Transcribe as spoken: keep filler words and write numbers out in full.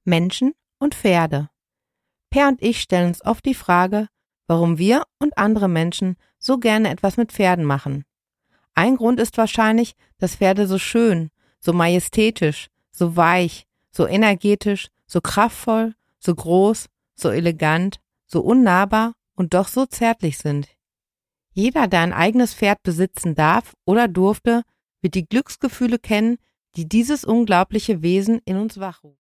Menschen und Pferde. Per und ich stellen uns oft die Frage, warum wir und andere Menschen so gerne etwas mit Pferden machen. Ein Grund ist wahrscheinlich, dass Pferde so schön, so majestätisch, so weich, so energetisch, so kraftvoll, so groß, so elegant, so unnahbar und doch so zärtlich sind. Jeder, der ein eigenes Pferd besitzen darf oder durfte, wird die Glücksgefühle kennen, die dieses unglaubliche Wesen in uns wachruft.